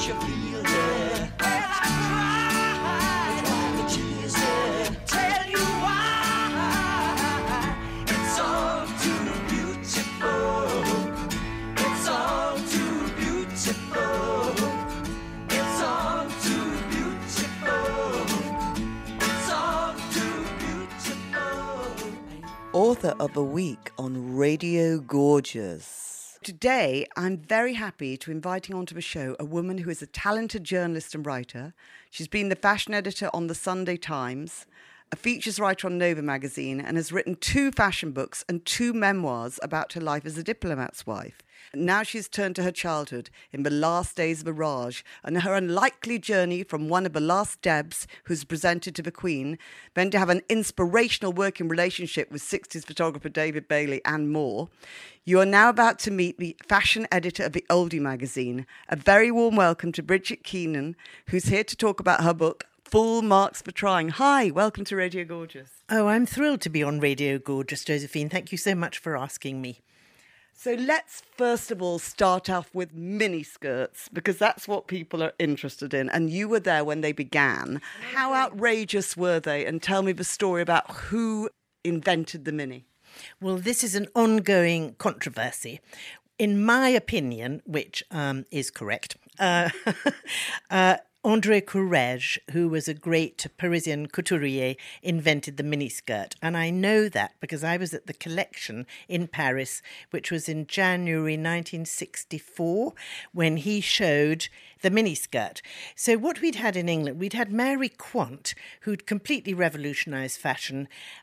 you feel, yeah. Well, I cry with all the tears, yeah. Tell you why. It's all too beautiful. It's all too beautiful. It's all too beautiful. It's all too beautiful. Author of the Week on Radio Gorgeous. Today, I'm very happy to inviting onto the show a woman who is a talented journalist and writer. She's been the fashion editor on the Sunday Times, a features writer on Nova magazine, and has written 2 fashion books and 2 memoirs about her life as a diplomat's wife. Now she's turned to her childhood in The Last Days of Mirage and her unlikely journey from one of the last Debs who's presented to the Queen, then to have an inspirational working relationship with 60s photographer David Bailey and more. You are now about to meet the fashion editor of the Oldie magazine. A very warm welcome to Bridget Keenan, who's here to talk about her book, Full Marks for Trying. Hi, welcome to Radio Gorgeous. Oh, I'm thrilled to be on Radio Gorgeous, Josephine. Thank you so much for asking me. So let's first of all start off with mini skirts, because that's what people are interested in. And you were there when they began. How outrageous were they? And tell me the story about who invented the mini. Well, this is an ongoing controversy. In my opinion, which is correct, André Courrèges, who was a great Parisian couturier, invented the miniskirt. And I know that because I was at the collection in Paris, which was in January 1964, when he showed the miniskirt. So what we'd had in England, we'd had Mary Quant, who'd completely revolutionised fashion,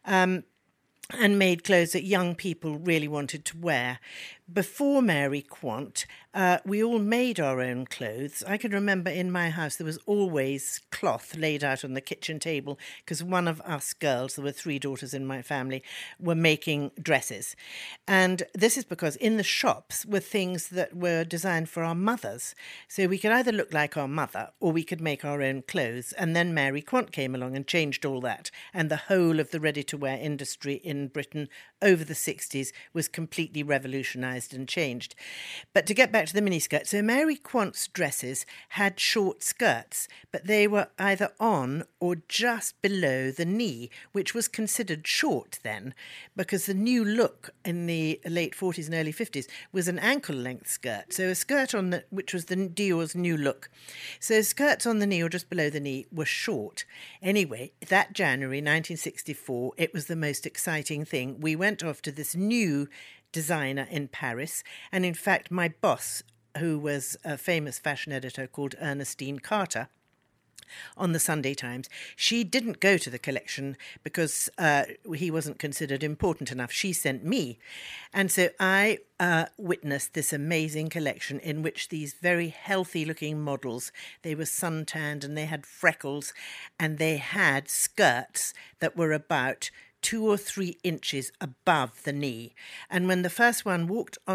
and made clothes that young people really wanted to wear. Before Mary Quant, we all made our own clothes. I can remember in my house there was always cloth laid out on the kitchen table because one of us girls, there were 3 daughters in my family, were making dresses. And this is because in the shops were things that were designed for our mothers. So we could either look like our mother or we could make our own clothes. And then Mary Quant came along and changed all that. And the whole of the ready-to-wear industry in Britain over the 60s was completely revolutionised and changed. But to get back to the miniskirt, so Mary Quant's dresses had short skirts, but they were either on or just below the knee, which was considered short then, because the new look in the late 40s and early 50s was an ankle-length skirt. So a skirt on the, which was the Dior's new look. So skirts on the knee or just below the knee were short. Anyway, that January 1964, it was the most exciting thing. We went off to this new designer in Paris, and in fact my boss, who was a famous fashion editor called Ernestine Carter on the Sunday Times, she didn't go to the collection because he wasn't considered important enough. She sent me. And so I witnessed this amazing collection in which these very healthy-looking models, they were suntanned and they had freckles, and they had skirts that were about 2 or 3 inches above the knee. And when the first one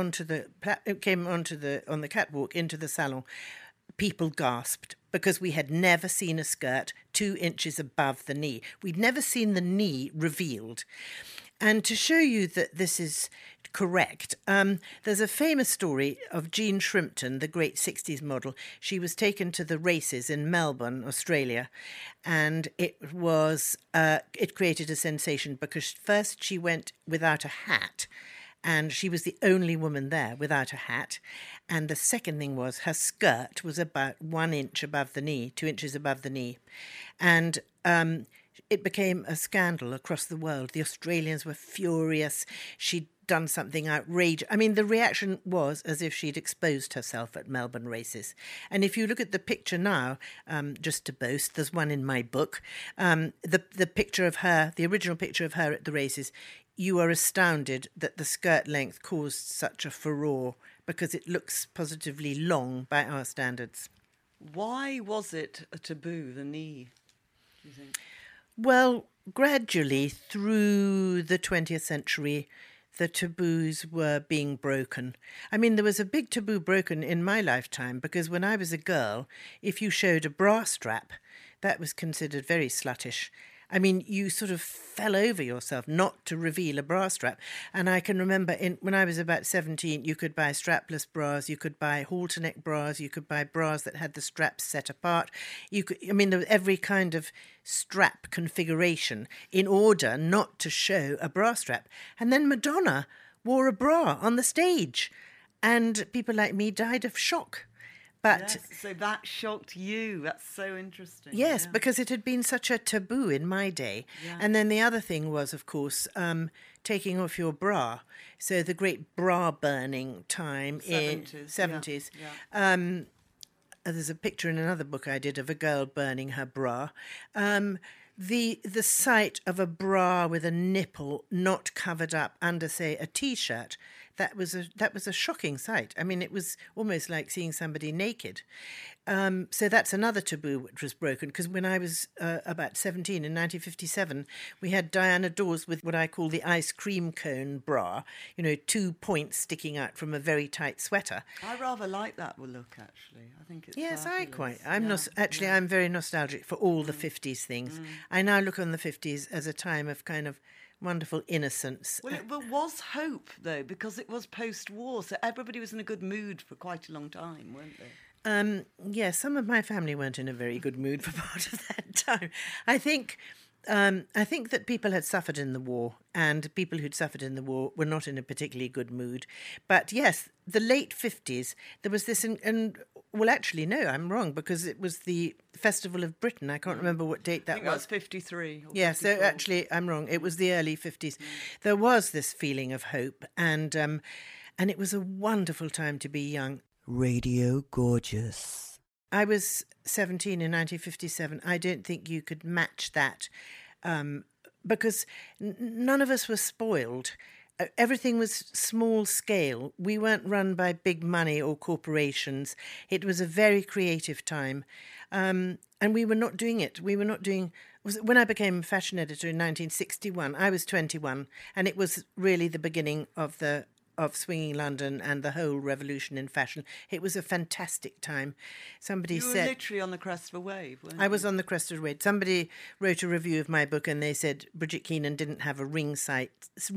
came on the catwalk into the salon, people gasped because we had never seen a skirt 2 inches above the knee. We'd never seen the knee revealed. And to show you that this is correct, there's a famous story of Jean Shrimpton, the great 60s model. She was taken to the races in Melbourne, Australia, and it created a sensation because first she went without a hat, and she was the only woman there without a hat. And the second thing was her skirt was about 1 inch above the knee, 2 inches above the knee. And it became a scandal across the world. The Australians were furious. She'd done something outrageous. I mean, the reaction was as if she'd exposed herself at Melbourne races. And if you look at the picture now, just to boast, there's one in my book, the picture of her, the original picture of her at the races, you are astounded that the skirt length caused such a furore because it looks positively long by our standards. Why was it a taboo, the knee, do you think? Well, gradually through the 20th century, the taboos were being broken. I mean, there was a big taboo broken in my lifetime because when I was a girl, if you showed a bra strap, that was considered very sluttish. I mean, you sort of fell over yourself not to reveal a bra strap. And I can remember when I was about 17, you could buy strapless bras, you could buy halter neck bras, you could buy bras that had the straps set apart. There was every kind of strap configuration in order not to show a bra strap. And then Madonna wore a bra on the stage, and people like me died of shock. But yes, so that shocked you. That's so interesting. Yes, yeah. because it had been such a taboo in my day. Yeah. And then the other thing was, of course, taking off your bra. So the great bra burning time in 70s. Yeah. There's a picture in another book I did of a girl burning her bra. The sight of a bra with a nipple not covered up under, say, a T-shirt, that was a shocking sight. I mean, it was almost like seeing somebody naked. So that's another taboo which was broken, because when I was about 17 in 1957, we had Diana Dawes with what I call the ice cream cone bra, 2 points sticking out from a very tight sweater. I rather like that look, actually. I think it's Yes, fabulous. I'm very nostalgic for all the 50s things. I now look on the 50s as a time of kind of wonderful innocence. Well, it was hope, though, because it was post-war, so everybody was in a good mood for quite a long time, weren't they? Yes, some of my family weren't in a very good mood for part of that time. I think that people had suffered in the war, and people who'd suffered in the war were not in a particularly good mood. But yes, the late 50s, there was this, well, actually, no, I'm wrong, because it was the Festival of Britain. I can't remember what date that I think was. that was 53. Or Yeah, so 54. actually, I'm wrong. It was the early 50s. There was this feeling of hope, and it was a wonderful time to be young. Radio Gorgeous. I was 17 in 1957. I don't think you could match that, because none of us were spoiled. Everything was small scale. We weren't run by big money or corporations. It was a very creative time. And we were not doing it. When I became fashion editor in 1961, I was 21, and it was really the beginning of Swinging London and the whole revolution in fashion. It was a fantastic time. Somebody You were said... literally on the crest of a wave, weren't you? I was on the crest of a wave. Somebody wrote a review of my book, and they said Bridget Keenan didn't have a ringside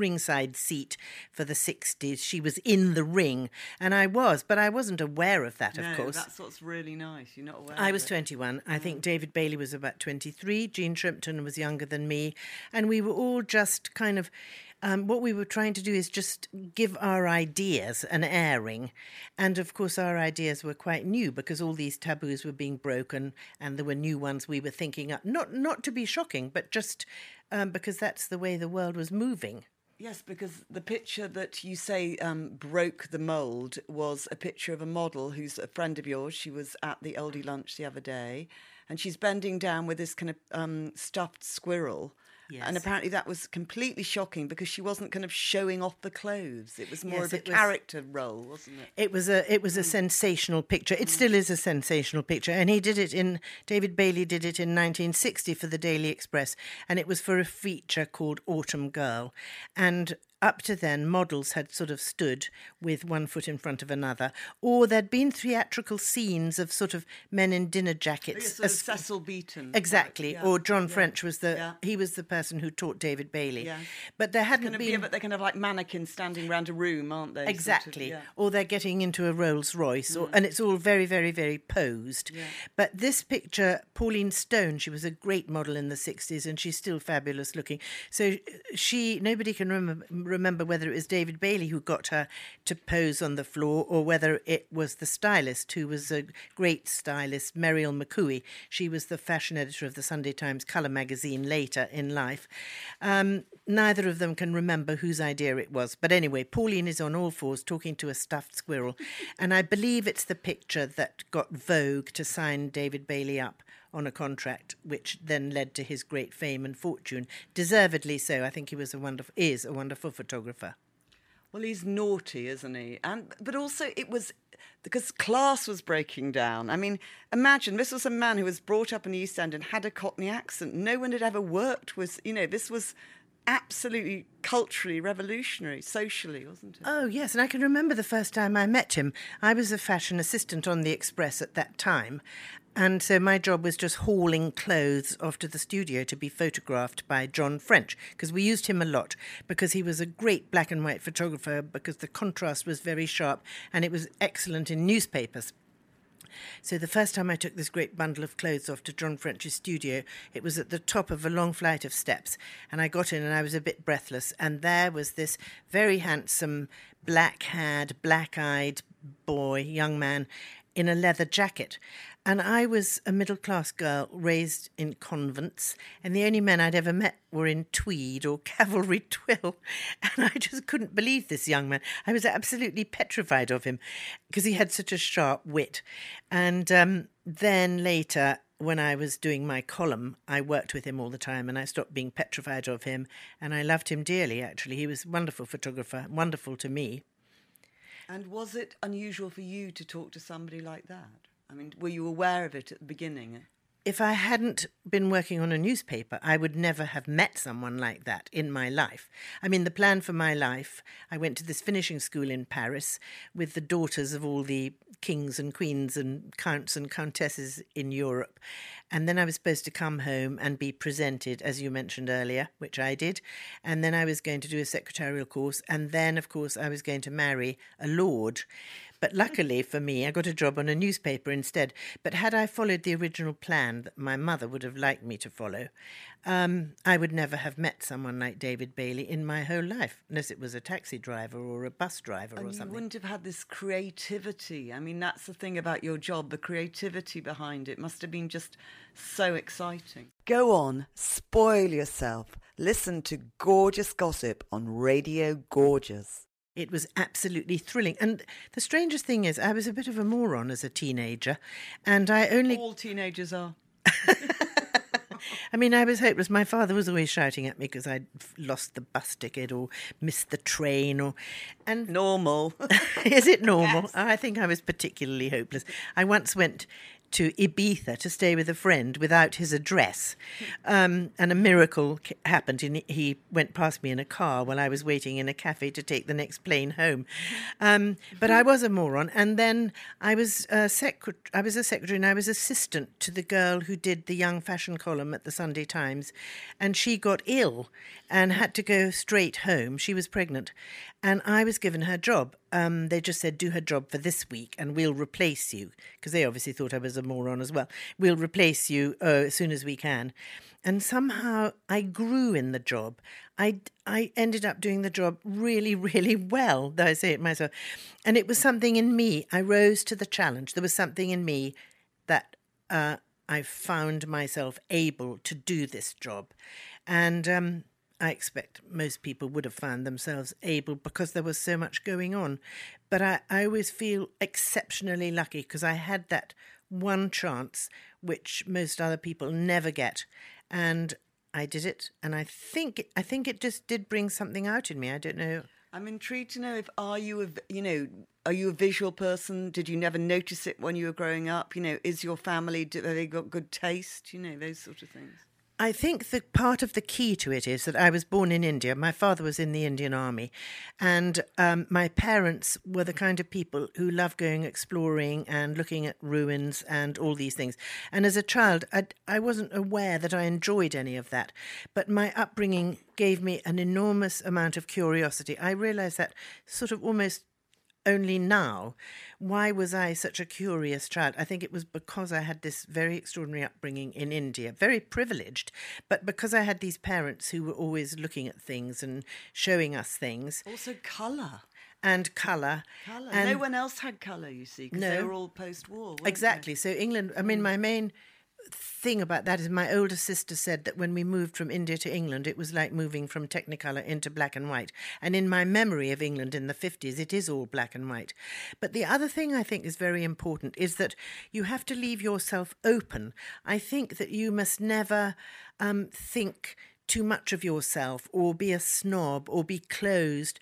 seat for the 60s. She was in the ring, and I was, but I wasn't aware of that, of course. That's what's really nice. You're not aware I of was it. 21. I think David Bailey was about 23. Jean Shrimpton was younger than me. And we were all just kind of... what we were trying to do is just give our ideas an airing. And, of course, our ideas were quite new, because all these taboos were being broken, and there were new ones we were thinking up. Not to be shocking, but just because that's the way the world was moving. Yes, because the picture that you say broke the mould was a picture of a model who's a friend of yours. She was at the Oldie lunch the other day, and she's bending down with this kind of stuffed squirrel. Yes. And apparently that was completely shocking, because she wasn't kind of showing off the clothes. It was more Yes, of a it was- character role, wasn't it? It was a sensational picture. It still is a sensational picture. And David Bailey did it in 1960 for the Daily Express. And it was for a feature called Autumn Girl. And up to then, models had sort of stood with one foot in front of another, or there'd been theatrical scenes of sort of men in dinner jackets. Sort of Cecil Beaton. Exactly. Yeah. Or John Yeah. French was Yeah. he was the person who taught David Bailey. Yeah. But there hadn't Kind of, been... yeah, but they're kind of like mannequins standing around a room, aren't they? Sort of, Exactly. yeah. Or they're getting into a Rolls Royce, and it's all very, very, very posed. Yeah. But this picture, Pauline Stone, she was a great model in the 60s, and she's still fabulous looking. So nobody can remember whether it was David Bailey who got her to pose on the floor, or whether it was the stylist, who was a great stylist, Muriel McCooey. She was the fashion editor of the Sunday Times colour magazine later in life. Neither of them can remember whose idea it was. But anyway, Pauline is on all fours talking to a stuffed squirrel. And I believe it's the picture that got Vogue to sign David Bailey up on a contract, which then led to his great fame and fortune. Deservedly so. I think he is a wonderful photographer. Well, he's naughty, isn't he? But also it was because class was breaking down. I mean, imagine, this was a man who was brought up in the East End and had a Cockney accent. No one had ever worked with, this was absolutely culturally revolutionary, socially, wasn't it? Oh, yes, and I can remember the first time I met him. I was a fashion assistant on the Express at that time, and so my job was just hauling clothes off to the studio to be photographed by John French, because we used him a lot, because he was a great black and white photographer, because the contrast was very sharp, and it was excellent in newspapers. So the first time I took this great bundle of clothes off to John French's studio, it was at the top of a long flight of steps, and I got in and I was a bit breathless, and there was this very handsome, black-haired, black-eyed boy, young man, in a leather jacket. And I was a middle-class girl raised in convents, and the only men I'd ever met were in tweed or cavalry twill. And I just couldn't believe this young man. I was absolutely petrified of him because he had such a sharp wit. And then later, when I was doing my column, I worked with him all the time, and I stopped being petrified of him, and I loved him dearly, actually. He was a wonderful photographer, wonderful to me. And was it unusual for you to talk to somebody like that? I mean, were you aware of it at the beginning? If I hadn't been working on a newspaper, I would never have met someone like that in my life. I mean, the plan for my life, I went to this finishing school in Paris with the daughters of all the kings and queens and counts and countesses in Europe. And then I was supposed to come home and be presented, as you mentioned earlier, which I did. And then I was going to do a secretarial course. And then, of course, I was going to marry a lord. But luckily for me, I got a job on a newspaper instead. But had I followed the original plan that my mother would have liked me to follow, I would never have met someone like David Bailey in my whole life, unless it was a taxi driver or a bus driver or And something. you wouldn't have had this creativity. I mean, that's the thing about your job, the creativity behind it must have been just so exciting. Go on, spoil yourself. Listen to Gorgeous Gossip on Radio Gorgeous. It was absolutely thrilling. And the strangest thing is, I was a bit of a moron as a teenager, and I only... All teenagers are. I mean, I was hopeless. My father was always shouting at me because I'd lost the bus ticket or missed the train or... And Normal. is it normal? Yes. I think I was particularly hopeless. I once went to Ibiza to stay with a friend without his address. And a miracle happened. He went past me in a car while I was waiting in a cafe to take the next plane home. But I was a moron. And then I was a secretary and I was assistant to the girl who did the young fashion column at the Sunday Times. And she got ill and had to go straight home. She was pregnant. And I was given her job. They just said, do her job for this week and we'll replace you. Because they obviously thought I was a moron as well. We'll replace you as soon as we can. And somehow I grew in the job. I ended up doing the job really, really well, though I say it myself. And it was something in me. I rose to the challenge. There was something in me that I found myself able to do this job. And I expect most people would have found themselves able because there was so much going on. But I always feel exceptionally lucky because I had that one chance which most other people never get. And I did it. And I think it just did bring something out in me. I don't know. I'm intrigued to know are you a visual person? Did you never notice it when you were growing up? Is your family, have they got good taste? Those sort of things. I think the part of the key to it is that I was born in India. My father was in the Indian Army, and my parents were the kind of people who love going exploring and looking at ruins and all these things. And as a child, I wasn't aware that I enjoyed any of that, but my upbringing gave me an enormous amount of curiosity. I realised that sort of almost only now. Why was I such a curious child? I think it was because I had this very extraordinary upbringing in India, very privileged, but because I had these parents who were always looking at things and showing us things. Also colour. And colour. And no one else had colour, you see, because they were all post-war. Exactly. So England, I mean, my main thing about that is my older sister said that when we moved from India to England, it was like moving from Technicolor into black and white. And in my memory of England in the 50s, it is all black and white. But the other thing I think is very important is that you have to leave yourself open. I think that you must never think too much of yourself or be a snob or be closed.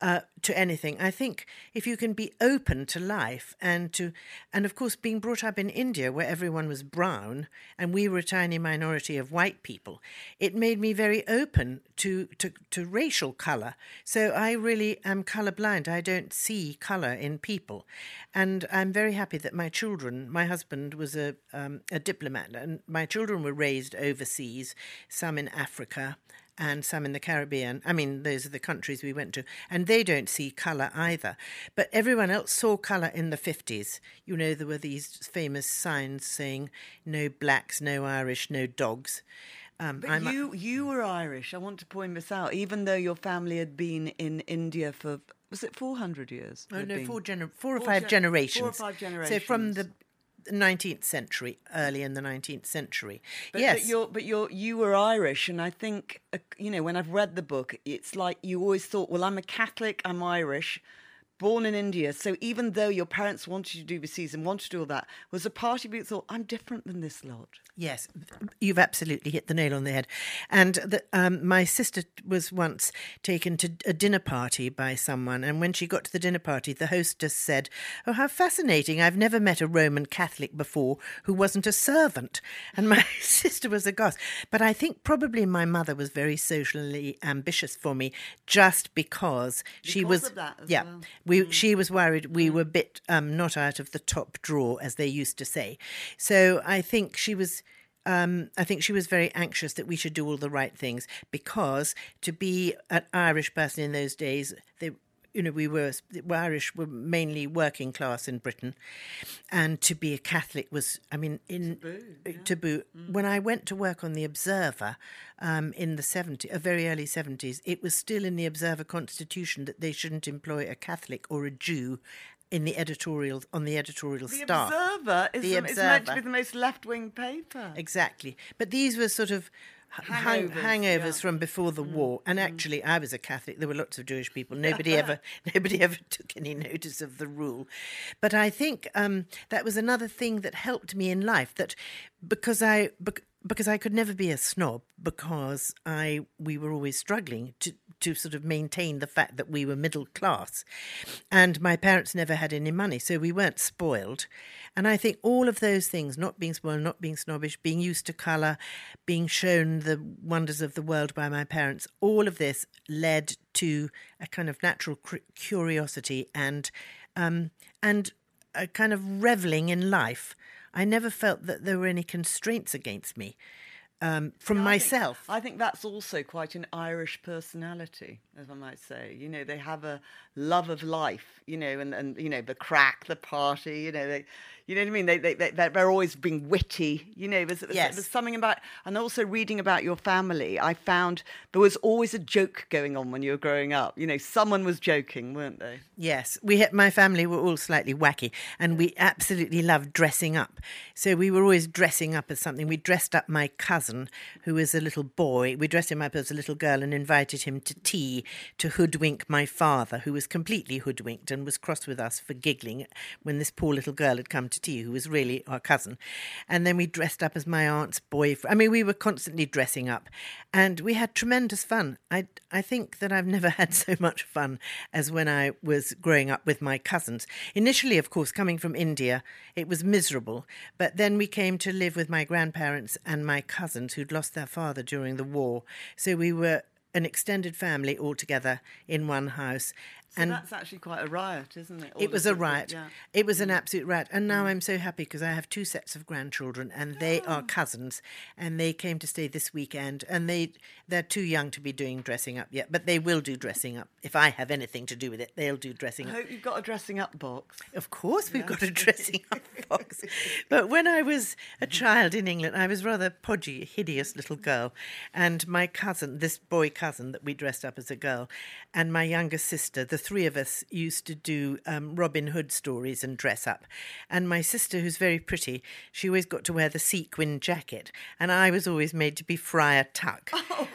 to anything. I think if you can be open to life and of course being brought up in India where everyone was brown and we were a tiny minority of white people, it made me very open to racial colour. So I really am colourblind. I don't see colour in people. And I'm very happy that my husband was a diplomat, and my children were raised overseas, some in Africa and some in the Caribbean. I mean, those are the countries we went to. And they don't see colour either. But everyone else saw colour in the 50s. You know, there were these famous signs saying, no blacks, no Irish, no dogs. But you were Irish. I want to point this out. Even though your family had been in India for, was it 400 years? Oh, no, four or five generations. 4 or 5 generations. So from the 19th century, early in the 19th century. But, yes. But you were Irish, and I think, when I've read the book, it's like you always thought, well, I'm a Catholic, I'm Irish, born in India. So even though your parents wanted you to do overseas and wanted to do all that, was a part of you that thought, I'm different than this lot? Yes, you've absolutely hit the nail on the head. And my sister was once taken to a dinner party by someone, and when she got to the dinner party, the hostess said, "Oh, how fascinating. I've never met a Roman Catholic before who wasn't a servant." And my sister was aghast. But I think probably my mother was very socially ambitious for me just because she was... of that as well. She was worried we were a bit not out of the top drawer, as they used to say. So I think she was very anxious that we should do all the right things, because to be an Irish person in those days, Irish were mainly working class in Britain, and to be a Catholic was, taboo. When I went to work on the Observer in the very early 70s, it was still in the Observer Constitution that they shouldn't employ a Catholic or a Jew on the editorial staff. Observer is meant to be the most left-wing paper. Exactly. But these were sort of hangovers from before the war. And actually, I was a Catholic. There were lots of Jewish people. Nobody ever took any notice of the rule. But I think that was another thing that helped me in life, that because I could never be a snob, because we were always struggling to sort of maintain the fact that we were middle class, and my parents never had any money, so we weren't spoiled. And I think all of those things, not being spoiled, not being snobbish, being used to colour, being shown the wonders of the world by my parents, all of this led to a kind of natural curiosity and a kind of revelling in life. I never felt that there were any constraints against me from myself. I think that's also quite an Irish personality, as I might say. They have a love of life, and the crack, the party, you know what I mean? They're always being witty, There's something about, and also reading about your family, I found there was always a joke going on when you were growing up. Someone was joking, weren't they? Yes, my family were all slightly wacky, and we absolutely loved dressing up. So we were always dressing up as something. We dressed up my cousin, who was a little boy. We dressed him up as a little girl and invited him to tea to hoodwink my father, who was completely hoodwinked and was cross with us for giggling when this poor little girl had come to tea, who was really our cousin. And then we dressed up as my aunt's boyfriend. I mean, we were constantly dressing up, and we had tremendous fun. I think that I've never had so much fun as when I was growing up with my cousins. Initially, of course, coming from India, it was miserable, but then we came to live with my grandparents and my cousins who'd lost their father during the war. So we were an extended family all together in one house. So that's actually quite a riot, isn't it? It was a riot. Yeah. It was an absolute riot. And now I'm so happy because I have 2 sets of grandchildren, and they are cousins, and they came to stay this weekend, and they're too young to be doing dressing up yet, but they will do dressing up. If I have anything to do with it, they'll do dressing up. I hope you've got a dressing up box. Of course we've got a dressing up box. But when I was a child in England, I was rather podgy, hideous little girl, and my cousin, this boy cousin that we dressed up as a girl, and my younger sister, the 3 of us used to do Robin Hood stories and dress up. And my sister, who's very pretty, she always got to wear the sequin jacket, and I was always made to be Friar Tuck. Oh,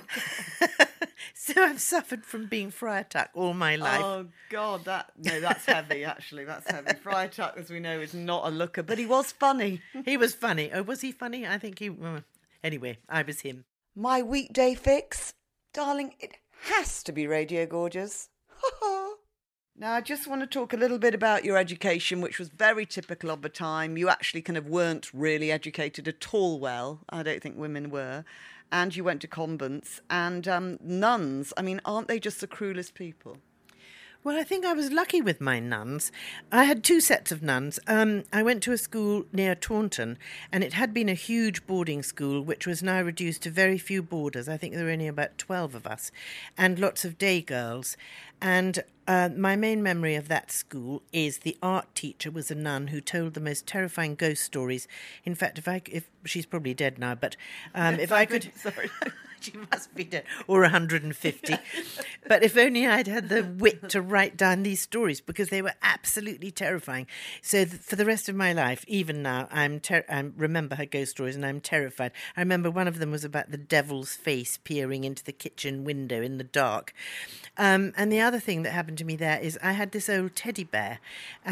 so I've suffered from being Friar Tuck all my life. Oh, God, that's heavy, actually. That's heavy. Friar Tuck, as we know, is not a looker, but he was funny. He was funny. Oh, was he funny? I think he... Anyway, I was him. My weekday fix? Darling, it has to be Radio Gorgeous. Ha ha! Now, I just want to talk a little bit about your education, which was very typical of the time. You actually kind of weren't really educated at all well. I don't think women were. And you went to convents and nuns. I mean, aren't they just the cruelest people? Well, I think I was lucky with my nuns. I had two sets of nuns. I went to a school near Taunton, and it had been a huge boarding school, which was now reduced to very few boarders. I think there were only about 12 of us, and lots of day girls. And my main memory of that school is the art teacher was a nun who told the most terrifying ghost stories. In fact, if she's probably dead now, but if I could... Sorry. She must be dead, or 150. But if only I'd had the wit to write down these stories, because they were absolutely terrifying. So for the rest of my life, even now, I remember her ghost stories and I'm terrified. I remember one of them was about the devil's face peering into the kitchen window in the dark. And the other thing that happened to me there is I had this old teddy bear,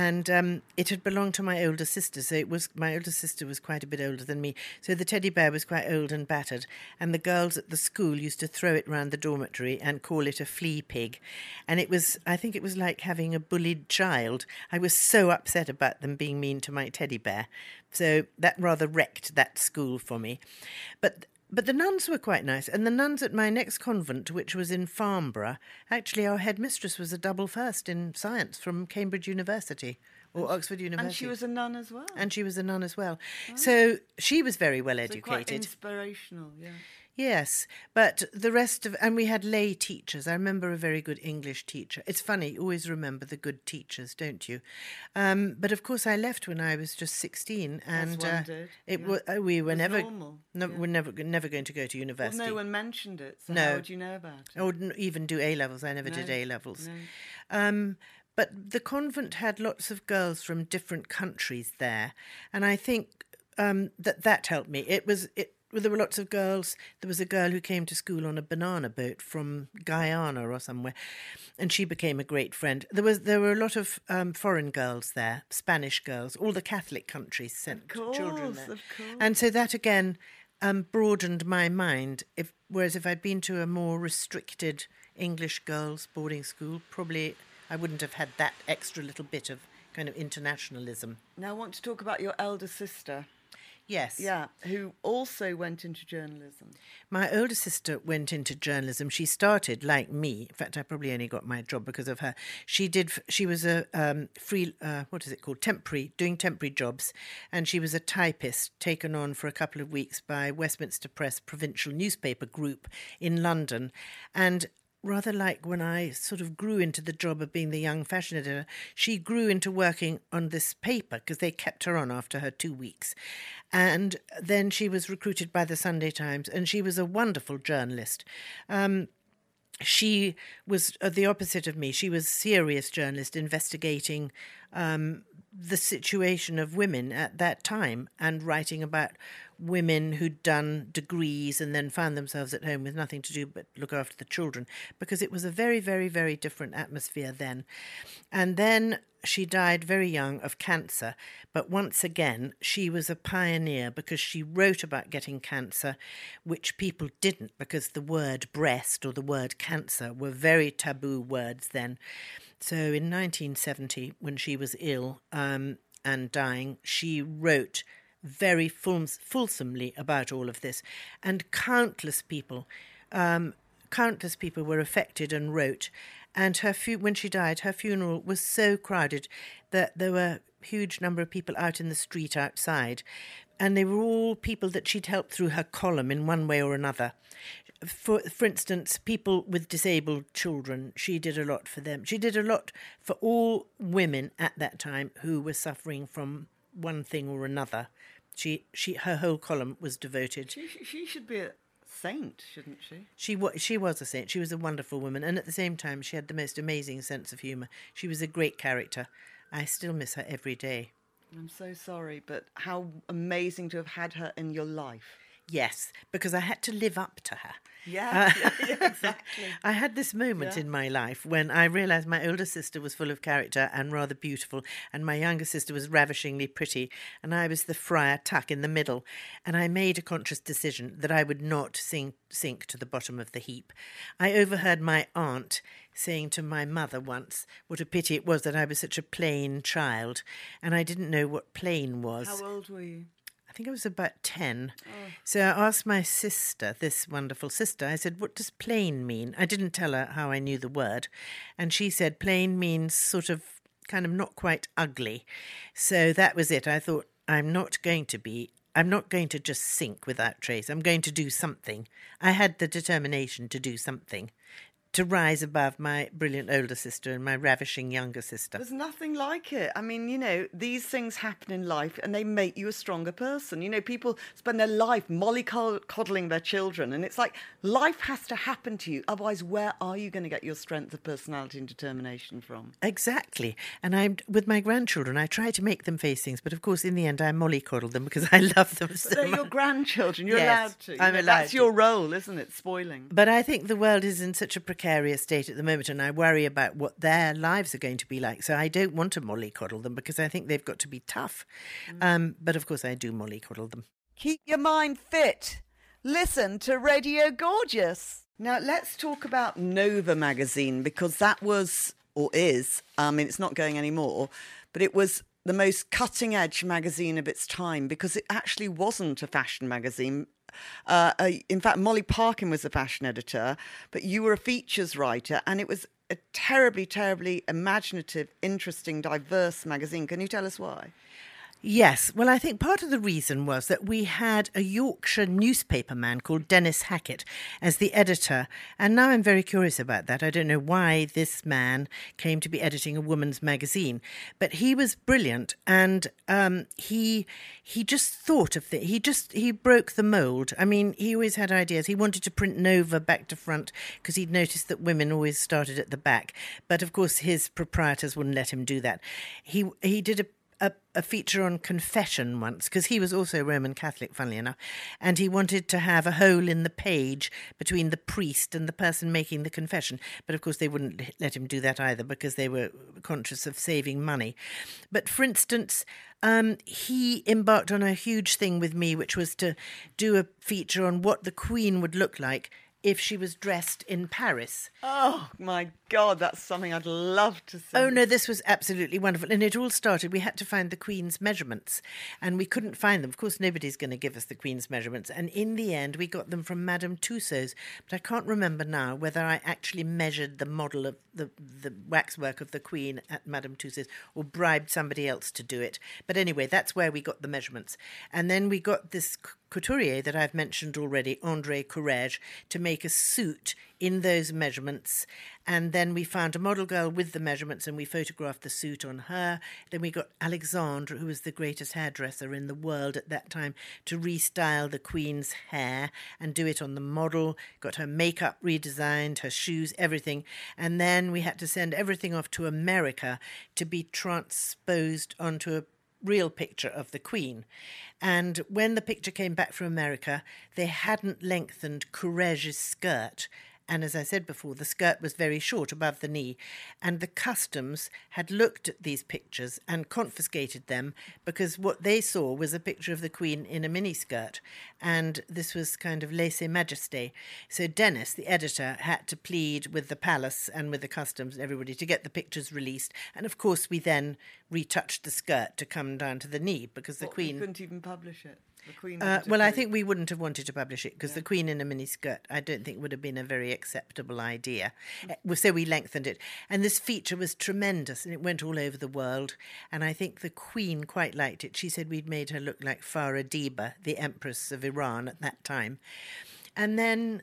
and it had belonged to my older sister. So my older sister was quite a bit older than me. So the teddy bear was quite old and battered, and the girls at the school used to throw it round the dormitory and call it a flea pig. And I think it was like having a bullied child. I was so upset about them being mean to my teddy bear. So that rather wrecked that school for me. But the nuns were quite nice. And the nuns at my next convent, which was in Farnborough, actually our headmistress was a double first in science from Cambridge University. Or Oxford University. And she was a nun as well. And she was a nun as well. Oh. So she was very well So educated. quite inspirational, yeah. Yes, but the rest of... And we had lay teachers. I remember a very good English teacher. It's funny, you always remember the good teachers, don't you? But of course I left when I was just 16. And one did, we were It was never... normal, No, yeah. we're never going to go to university. Well, no one mentioned it, so No. how would you know about it? I wouldn't even do A-levels. I never did No, A-levels. no. But the convent had lots of girls from different countries there, and I think that helped me. There were lots of girls. There was a girl who came to school on a banana boat from Guyana or somewhere, and she became a great friend. There were a lot of foreign girls there, Spanish girls. All the Catholic countries sent children there. Of course. And so that again broadened my mind. Whereas if I'd been to a more restricted English girls' boarding school, probably I wouldn't have had that extra little bit of kind of internationalism. Now I want to talk about your elder sister. Yes. Yeah, who also went into journalism. My older sister went into journalism. She started like me. In fact, I probably only got my job because of her. She was a doing temporary jobs, and she was a typist taken on for a couple of weeks by Westminster Press Provincial Newspaper Group in London. And rather like when I sort of grew into the job of being the young fashion editor, she grew into working on this paper because they kept her on after her 2 weeks. And then she was recruited by the Sunday Times, and she was a wonderful journalist. She was the opposite of me. She was a serious journalist investigating the situation of women at that time and writing about women who'd done degrees and then found themselves at home with nothing to do but look after the children, because it was a very, very, very different atmosphere then. And then she died very young of cancer, but once again, she was a pioneer because she wrote about getting cancer, which people didn't, because the word breast or the word cancer were very taboo words then. So in 1970, when she was ill and dying, she wrote very fulsomely about all of this, and countless people were affected and wrote. And when she died, her funeral was so crowded that there were a huge number of people out in the street outside, and they were all people that she'd helped through her column in one way or another. For instance, people with disabled children, she did a lot for them. She did a lot for all women at that time who were suffering from one thing or another. Her whole column was devoted. She should be a saint, shouldn't she? She was a saint. She was a wonderful woman, and at the same time, she had the most amazing sense of humour. She was a great character. I still miss her every day. I'm so sorry, but how amazing to have had her in your life. Yes, because I had to live up to her. Yeah, exactly. I had this moment in my life when I realised my older sister was full of character and rather beautiful, and my younger sister was ravishingly pretty, and I was the Friar Tuck in the middle, and I made a conscious decision that I would not sink to the bottom of the heap. I overheard my aunt saying to my mother once what a pity it was that I was such a plain child, and I didn't know what plain was. How old were you? I think I was about 10. So I asked my sister, this wonderful sister, I said, what does plain mean? I didn't tell her how I knew the word. And she said plain means sort of kind of not quite ugly. So that was it. I thought, I'm not going to just sink without trace. I'm going to do something. I had the determination to do something, to rise above my brilliant older sister and my ravishing younger sister. There's nothing like it. I mean, you know, these things happen in life and they make you a stronger person. You know, people spend their life mollycoddling their children, and it's like life has to happen to you. Otherwise, where are you going to get your strength of personality and determination from? Exactly. And with my grandchildren, I try to make them face things, but of course, in the end, I mollycoddle them because I love them so They're much. your grandchildren. You're Yes, allowed to. You I'm know, allowed That's to. your role, isn't it? Spoiling. But I think the world is in such a precarious state at the moment, and I worry about what their lives are going to be like. So I don't want to mollycoddle them because I think they've got to be tough. But of course I do mollycoddle them. Keep your mind fit. Listen to Radio Gorgeous. Now let's talk about Nova magazine, because that was, or is, I mean, it's not going anymore, but it was the most cutting edge magazine of its time, because it actually wasn't a fashion magazine. In fact, Molly Parkin was the fashion editor, but you were a features writer, and it was a terribly, terribly imaginative, interesting, diverse magazine. Can you tell us why? Yes. Well, I think part of the reason was that we had a Yorkshire newspaper man called Dennis Hackett as the editor. And now I'm very curious about that. I don't know why this man came to be editing a woman's magazine, but he was brilliant. And he just thought of things. He broke the mould. I mean, he always had ideas. He wanted to print Nova back to front because he'd noticed that women always started at the back. But of course, his proprietors wouldn't let him do that. He did a feature on confession once, because he was also Roman Catholic, funnily enough, and he wanted to have a hole in the page between the priest and the person making the confession. But of course they wouldn't let him do that either because they were conscious of saving money. But for instance, he embarked on a huge thing with me, which was to do a feature on what the Queen would look like if she was dressed in Paris. Oh, my God, that's something I'd love to see. Oh, no, this was absolutely wonderful. And it all started, we had to find the Queen's measurements, and we couldn't find them. Of course, nobody's going to give us the Queen's measurements. And in the end, we got them from Madame Tussauds. But I can't remember now whether I actually measured the model of the waxwork of the Queen at Madame Tussauds or bribed somebody else to do it. But anyway, that's where we got the measurements. And then we got this couturier that I've mentioned already, André Courrèges, to make a suit in those measurements. And then we found a model girl with the measurements and we photographed the suit on her. Then we got Alexandre, who was the greatest hairdresser in the world at that time, to restyle the Queen's hair and do it on the model. Got her makeup redesigned, her shoes, everything. And then we had to send everything off to America to be transposed onto a real picture of the Queen. And when the picture came back from America, they hadn't lengthened Courrèges' skirt. And as I said before, the skirt was very short above the knee. And the customs had looked at these pictures and confiscated them because what they saw was a picture of the Queen in a miniskirt. And this was kind of lèse-majesté. So Dennis, the editor, had to plead with the palace and with the customs and everybody to get the pictures released. And of course, we then retouched the skirt to come down to the knee because the Queen... You couldn't even publish it. The Queen well, I think we wouldn't have wanted to publish it because the Queen in a miniskirt, I don't think would have been a very acceptable idea. So we lengthened it. And this feature was tremendous and it went all over the world. And I think the Queen quite liked it. She said we'd made her look like Farah Diba, the Empress of Iran at that time. And then,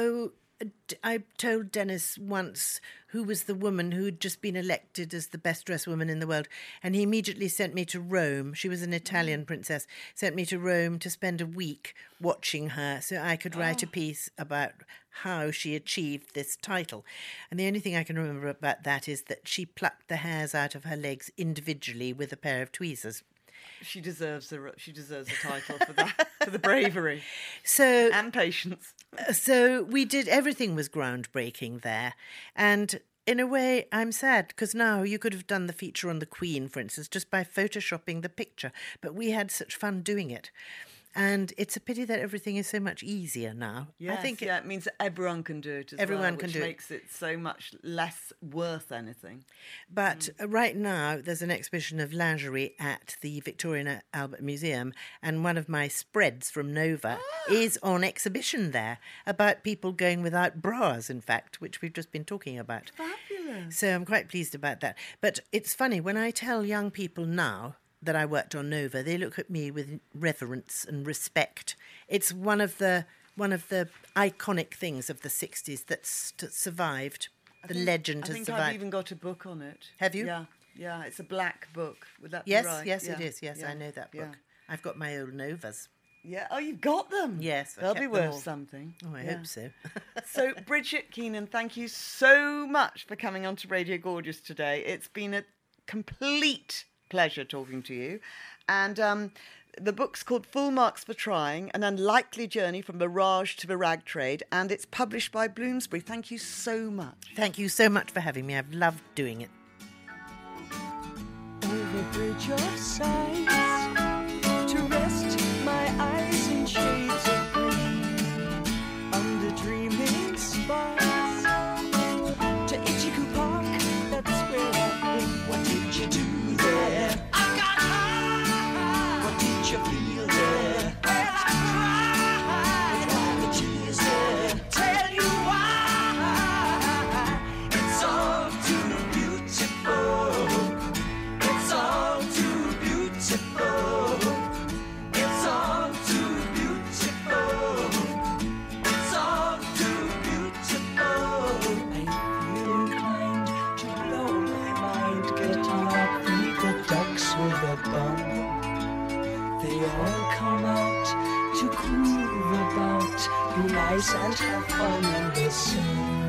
I told Dennis once who was the woman who'd just been elected as the best dressed woman in the world, and he immediately sent me to Rome. She was an Italian princess, sent me to Rome to spend a week watching her so I could write a piece about how she achieved this title. And the only thing I can remember about that is that she plucked the hairs out of her legs individually with a pair of tweezers. She deserves a title for that, for the bravery So and patience. So we did, everything was groundbreaking there. And in a way, I'm sad because now you could have done the feature on the Queen, for instance, just by photoshopping the picture. But we had such fun doing it. And it's a pity that everything is so much easier now. Yes, I think it means that everyone can do it as Everyone well, can which do it. makes it so much less worth anything. But right now, there's an exhibition of lingerie at the Victoria Albert Museum, and one of my spreads from Nova is on exhibition there about people going without bras, in fact, which we've just been talking about. Fabulous. So I'm quite pleased about that. But it's funny, when I tell young people now that I worked on Nova, they look at me with reverence and respect. It's one of the iconic things of the 60s that's survived. The legend I has think survived. I've even got a book on it. Have you? Yeah, it's a black book. Would that Yes, be right? yes, Yeah, it is. Yes, yeah, I know that book. yeah. I've got my old Novas. Yeah. Oh, you've got them. Yes, I they'll be kept them worth all. something. Oh, I Yeah. hope so. So, Bridget Keenan, thank you so much for coming on to Radio Gorgeous today. It's been a complete pleasure talking to you. And the book's called Full Marks for Trying, An Unlikely Journey from Mirage to the Rag Trade, and it's published by Bloomsbury. Thank you so much. Thank you so much for having me. I've loved doing it. Over bridge of sights to rest my eyes in shades of green, under dreaming spires to Ichiku Park, that's where I've been. What did you do there? I got high. What did you feel there? Well, I cried. With all the tears there. Tell you why. It's all too beautiful. It's all too beautiful. It's all too beautiful. It's all too beautiful. I feel inclined to blow my mind, get up, feed the ducks with a bun. They all come out to groove about, be nice and have fun in the sun.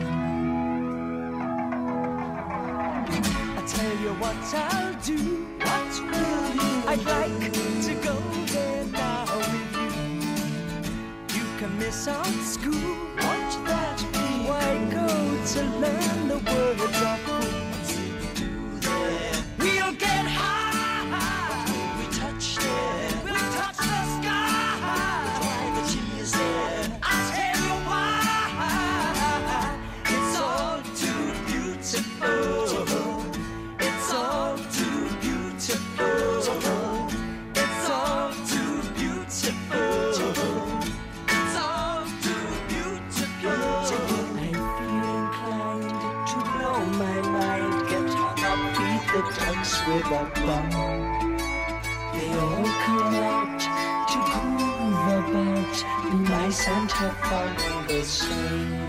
I tell you what I'll do. What will you? I'd like to go there now with you. You can miss out school. Won't that be? Why go to learn the words of what's it do there? We'll get high. What will we touch there? We'll touch the sky. We'll dry the tears there. I'll tell you why. It's all too beautiful. It's all too beautiful. It's all too beautiful. It's all too beautiful. I feel inclined to blow my mind, get hung up, feed the ducks with a bun. They all come out to groove about, be nice and have fun in the sun.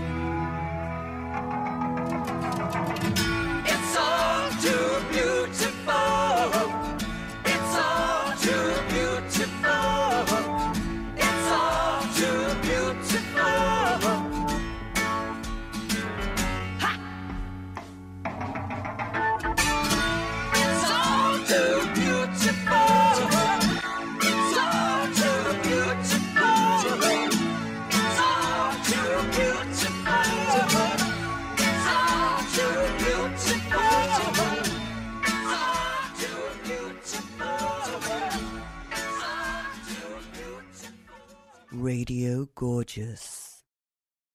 It's all too beautiful. It's all too beautiful. It's all too beautiful. Ha! It's all too beautiful. It's all too beautiful. It's all too beautiful. It's all too beautiful. It's all too beautiful. It's all too beautiful. Radio Gorgeous.